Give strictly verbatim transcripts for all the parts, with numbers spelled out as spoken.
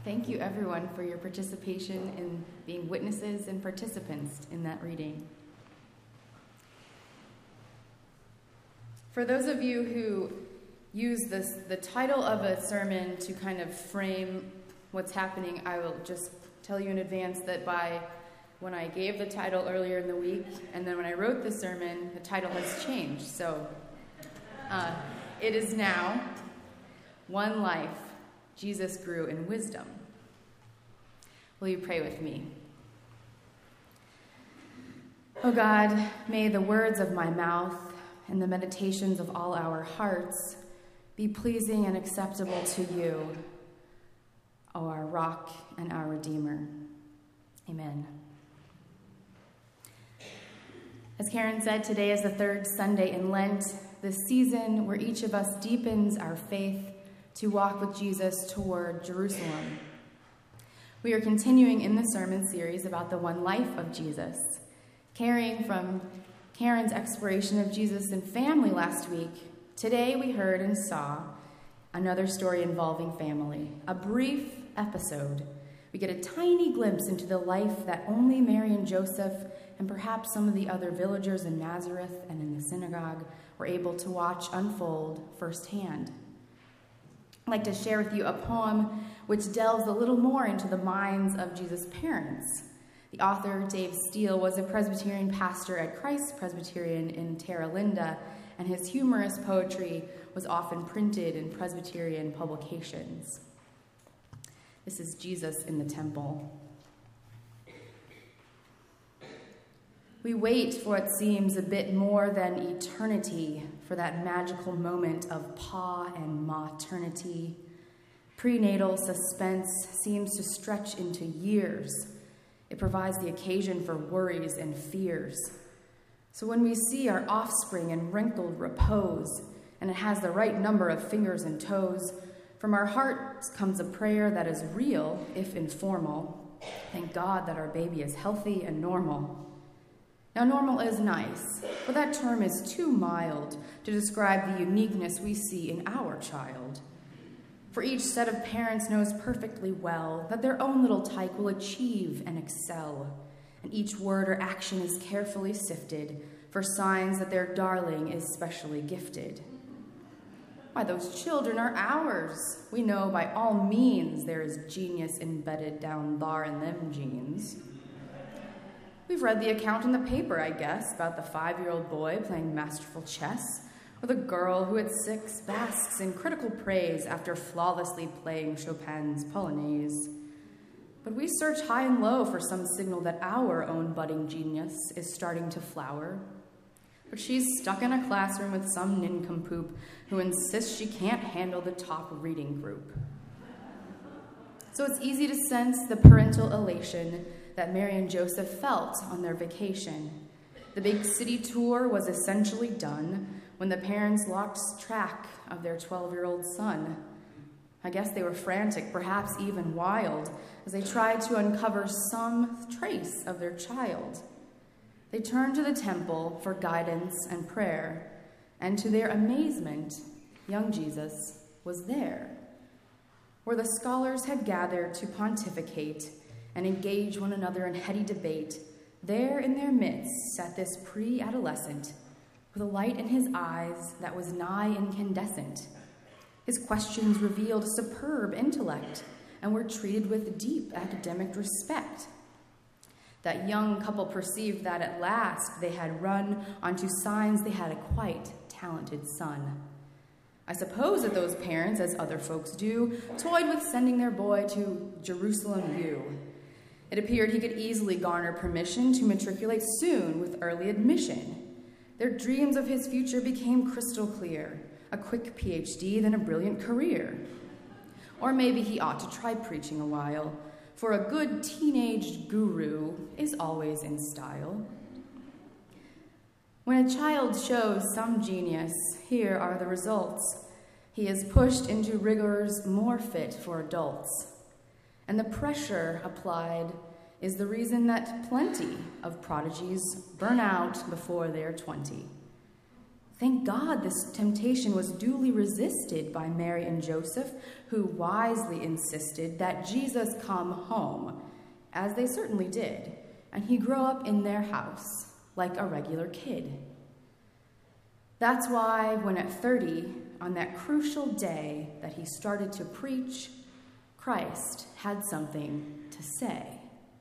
Thank you, everyone, for your participation in being witnesses and participants in that reading. For those of you who use this, the title of a sermon to kind of frame what's happening, I will just tell you in advance that by when I gave the title earlier in the week, and then when I wrote the sermon, the title has changed. So uh, it is now One Life, Jesus Grew in Wisdom. Will you pray with me? Oh God, may the words of my mouth and the meditations of all our hearts be pleasing and acceptable to you, O our rock and our Redeemer. Amen. As Karen said, today is the third Sunday in Lent, the season where each of us deepens our faith to walk with Jesus toward Jerusalem. We are continuing in the sermon series about the one life of Jesus, carrying from Karen's exploration of Jesus and family last week. Today we heard and saw another story involving family, a brief episode. We get a tiny glimpse into the life that only Mary and Joseph and perhaps some of the other villagers in Nazareth and in the synagogue were able to watch unfold firsthand. I'd like to share with you a poem which delves a little more into the minds of Jesus' parents. The author, Dave Steele, was a Presbyterian pastor at Christ Presbyterian in Terra Linda, and his humorous poetry was often printed in Presbyterian publications. This is Jesus in the Temple. We wait for what seems a bit more than eternity for that magical moment of pa and maternity. Prenatal suspense seems to stretch into years. It provides the occasion for worries and fears. So when we see our offspring in wrinkled repose, and it has the right number of fingers and toes, from our hearts comes a prayer that is real, if informal. Thank God that our baby is healthy and normal. Now, normal is nice, but that term is too mild to describe the uniqueness we see in our child. For each set of parents knows perfectly well that their own little tyke will achieve and excel, and each word or action is carefully sifted for signs that their darling is specially gifted. Why, those children are ours. We know by all means there is genius embedded down thar in them genes. We've read the account in the paper, I guess, about the five-year-old boy playing masterful chess, or the girl who at six basks in critical praise after flawlessly playing Chopin's Polonaise. But we search high and low for some signal that our own budding genius is starting to flower. But she's stuck in a classroom with some nincompoop who insists she can't handle the top reading group. So it's easy to sense the parental elation that Mary and Joseph felt on their vacation. The big city tour was essentially done when the parents lost track of their twelve-year-old son. I guess they were frantic, perhaps even wild, as they tried to uncover some trace of their child. They turned to the temple for guidance and prayer, and to their amazement, young Jesus was there. Where the scholars had gathered to pontificate and engage one another in heady debate, there in their midst sat this pre-adolescent with a light in his eyes that was nigh incandescent. His questions revealed a superb intellect and were treated with deep academic respect. That young couple perceived that at last they had run onto signs they had a quite talented son. I suppose that those parents, as other folks do, toyed with sending their boy to Jerusalem U. It appeared he could easily garner permission to matriculate soon with early admission. Their dreams of his future became crystal clear, a quick P H D, then a brilliant career. Or maybe he ought to try preaching a while, for a good teenage guru is always in style. When a child shows some genius, here are the results. He is pushed into rigors more fit for adults. And the pressure applied is the reason that plenty of prodigies burn out before they're twenty. Thank God this temptation was duly resisted by Mary and Joseph, who wisely insisted that Jesus come home, as they certainly did, and he grow up in their house like a regular kid. That's why when at thirty, on that crucial day that he started to preach, Christ had something to say.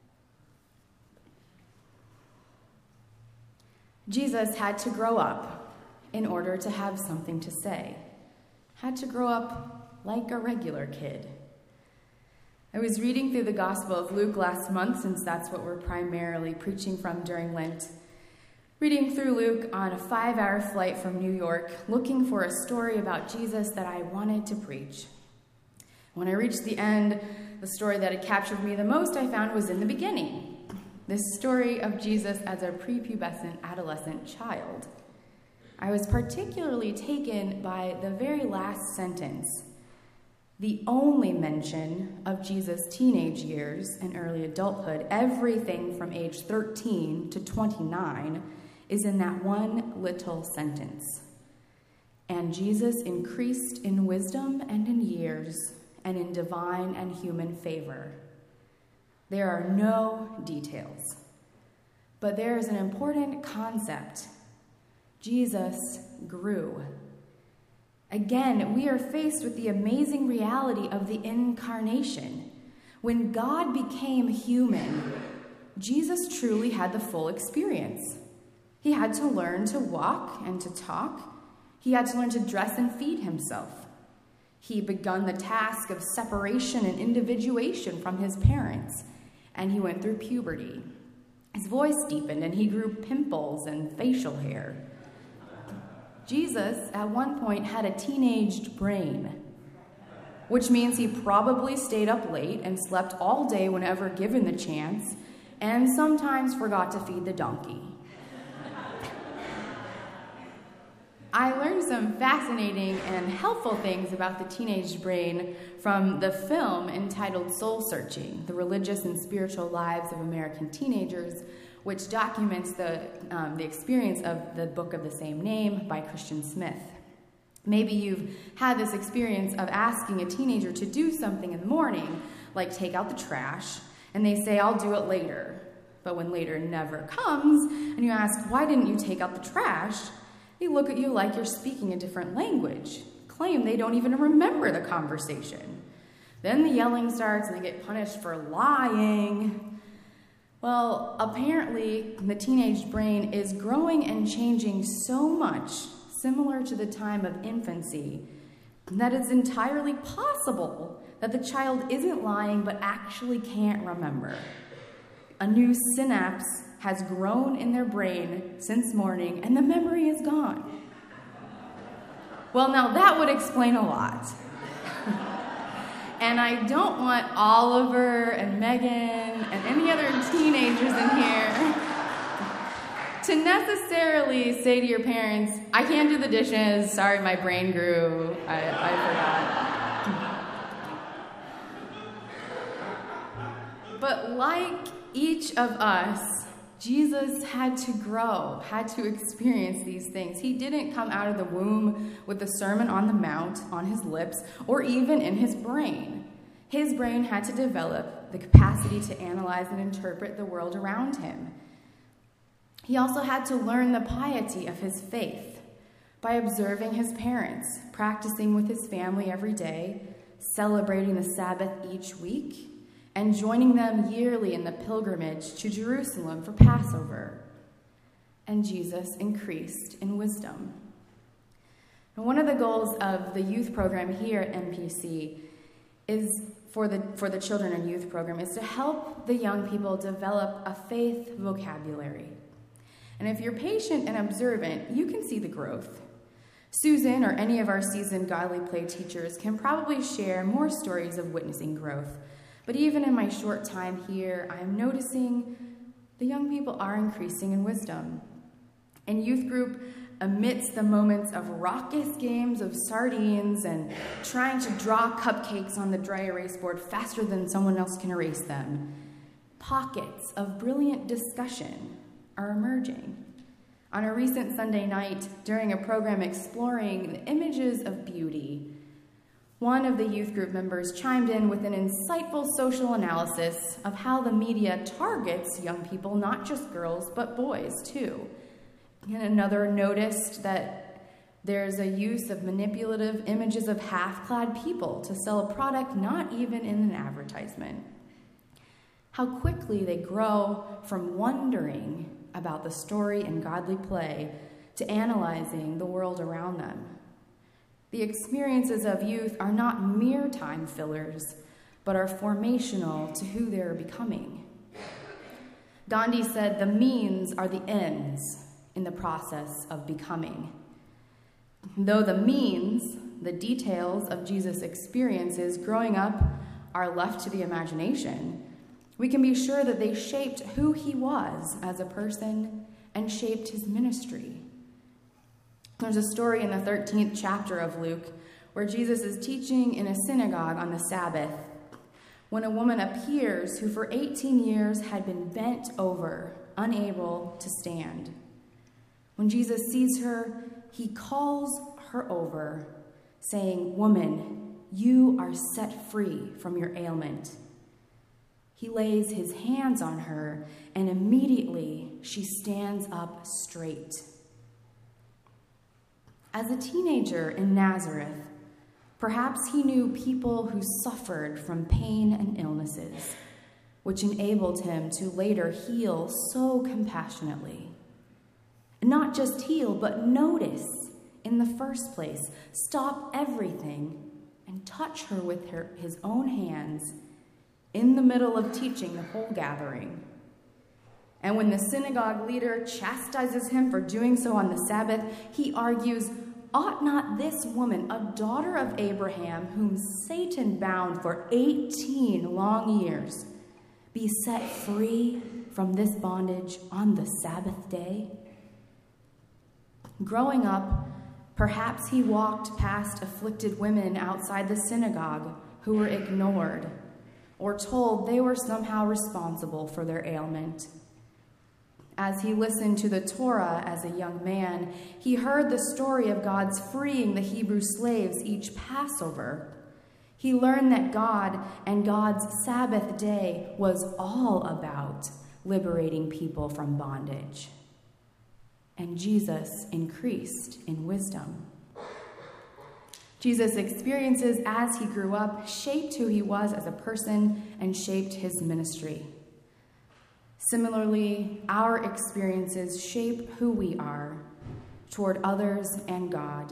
Jesus had to grow up in order to have something to say. Had to grow up like a regular kid. I was reading through the Gospel of Luke last month, since that's what we're primarily preaching from during Lent. Reading through Luke on a five-hour flight from New York, looking for a story about Jesus that I wanted to preach. When I reached the end, the story that had captured me the most I found was in the beginning. This story of Jesus as a prepubescent adolescent child. I was particularly taken by the very last sentence. The only mention of Jesus' teenage years and early adulthood, everything from age thirteen to twenty-nine, is in that one little sentence. And Jesus increased in wisdom and in years and in divine and human favor. There are no details, but there is an important concept. Jesus grew. Again, we are faced with the amazing reality of the incarnation. When God became human, Jesus truly had the full experience. He had to learn to walk and to talk. He had to learn to dress and feed himself. He begun the task of separation and individuation from his parents, and he went through puberty. His voice deepened, and he grew pimples and facial hair. Jesus, at one point, had a teenaged brain, which means he probably stayed up late and slept all day whenever given the chance, and sometimes forgot to feed the donkey. I learned some fascinating and helpful things about the teenage brain from the film entitled Soul Searching, The Religious and Spiritual Lives of American Teenagers, which documents the, um, the experience of the book of the same name by Christian Smith. Maybe you've had this experience of asking a teenager to do something in the morning, like take out the trash, and they say, I'll do it later. But when later never comes, and you ask, why didn't you take out the trash? They look at you like you're speaking a different language, claim they don't even remember the conversation. Then the yelling starts and they get punished for lying. Well, apparently the teenage brain is growing and changing so much, similar to the time of infancy, that it's entirely possible that the child isn't lying but actually can't remember. A new synapse has grown in their brain since morning, and the memory is gone. Well, now that would explain a lot. And I don't want Oliver and Megan and any other teenagers in here to necessarily say to your parents, I can't do the dishes, sorry, my brain grew, I, I forgot. But like each of us, Jesus had to grow, had to experience these things. He didn't come out of the womb with the Sermon on the Mount on his lips or even in his brain. His brain had to develop the capacity to analyze and interpret the world around him. He also had to learn the piety of his faith by observing his parents, practicing with his family every day, celebrating the Sabbath each week, and joining them yearly in the pilgrimage to Jerusalem for Passover. And Jesus increased in wisdom. And one of the goals of the youth program here at M P C is for the, for the children and youth program is to help the young people develop a faith vocabulary. And if you're patient and observant, you can see the growth. Susan or any of our seasoned Godly Play teachers can probably share more stories of witnessing growth. But even in my short time here, I am noticing the young people are increasing in wisdom. In youth group, amidst the moments of raucous games of sardines and trying to draw cupcakes on the dry erase board faster than someone else can erase them, pockets of brilliant discussion are emerging. On a recent Sunday night, during a program exploring the images of beauty, one of the youth group members chimed in with an insightful social analysis of how the media targets young people, not just girls, but boys too. And another noticed that there's a use of manipulative images of half-clad people to sell a product not even in an advertisement. How quickly they grow from wondering about the story and godly play to analyzing the world around them. The experiences of youth are not mere time fillers, but are formational to who they're becoming. Gandhi said, "The means are the ends in the process of becoming." Though the means, the details of Jesus' experiences growing up, are left to the imagination, we can be sure that they shaped who he was as a person and shaped his ministry. There's a story in the thirteenth chapter of Luke where Jesus is teaching in a synagogue on the Sabbath when a woman appears who for eighteen years had been bent over, unable to stand. When Jesus sees her, he calls her over, saying, "Woman, you are set free from your ailment." He lays his hands on her, and immediately she stands up straight. As a teenager in Nazareth, perhaps he knew people who suffered from pain and illnesses, which enabled him to later heal so compassionately. Not just heal, but notice in the first place, stop everything, and touch her with her, his own hands in the middle of teaching the whole gathering. And when the synagogue leader chastises him for doing so on the Sabbath, he argues, "Ought not this woman, a daughter of Abraham, whom Satan bound for eighteen long years, be set free from this bondage on the Sabbath day?" Growing up, perhaps he walked past afflicted women outside the synagogue who were ignored or told they were somehow responsible for their ailment. As he listened to the Torah as a young man, he heard the story of God's freeing the Hebrew slaves each Passover. He learned that God and God's Sabbath day was all about liberating people from bondage. And Jesus increased in wisdom. Jesus' experiences as he grew up shaped who he was as a person and shaped his ministry. Similarly, our experiences shape who we are toward others and God.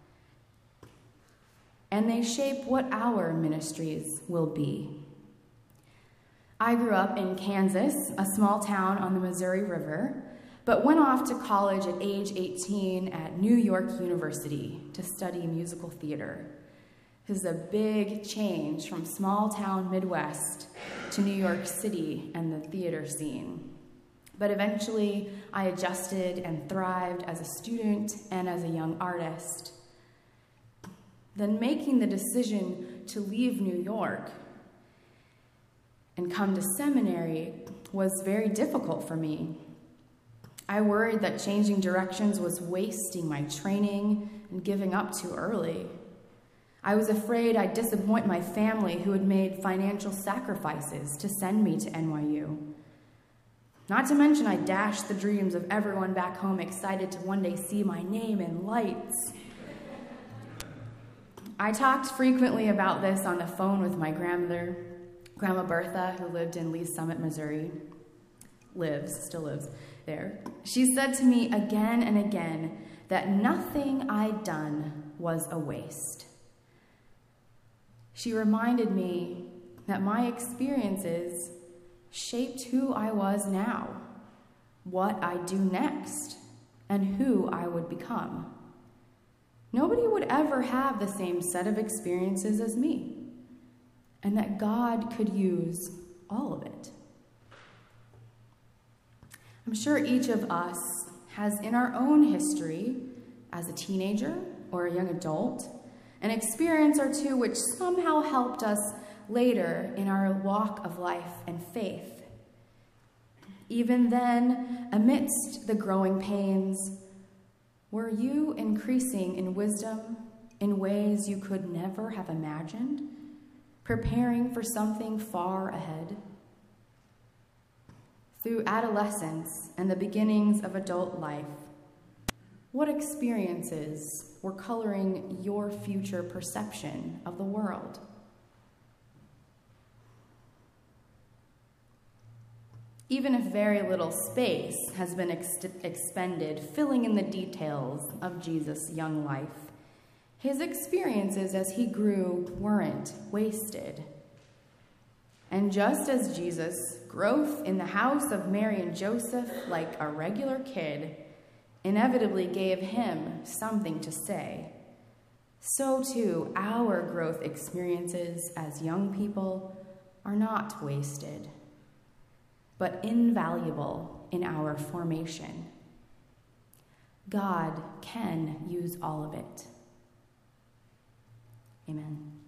And they shape what our ministries will be. I grew up in Kansas, a small town on the Missouri River, but went off to college at age eighteen at New York University to study musical theater. This is a big change from small town Midwest to New York City and the theater scene. But eventually, I adjusted and thrived as a student and as a young artist. Then making the decision to leave New York and come to seminary was very difficult for me. I worried that changing directions was wasting my training and giving up too early. I was afraid I'd disappoint my family who had made financial sacrifices to send me to N Y U. Not to mention I dashed the dreams of everyone back home excited to one day see my name in lights. I talked frequently about this on the phone with my grandmother, Grandma Bertha, who lived in Lee's Summit, Missouri. Lives, still lives there. She said to me again and again that nothing I'd done was a waste. She reminded me that my experiences shaped who I was now, what I'd do next, and who I would become. Nobody would ever have the same set of experiences as me, and that God could use all of it. I'm sure each of us has in our own history, as a teenager or a young adult, an experience or two which somehow helped us later in our walk of life and faith. Even then, amidst the growing pains, were you increasing in wisdom in ways you could never have imagined, preparing for something far ahead? Through adolescence and the beginnings of adult life, what experiences were coloring your future perception of the world? Even if very little space has been ex- expended filling in the details of Jesus' young life, his experiences as he grew weren't wasted. And just as Jesus' growth in the house of Mary and Joseph, like a regular kid, inevitably gave him something to say, so too our growth experiences as young people are not wasted, but invaluable in our formation. God can use all of it. Amen.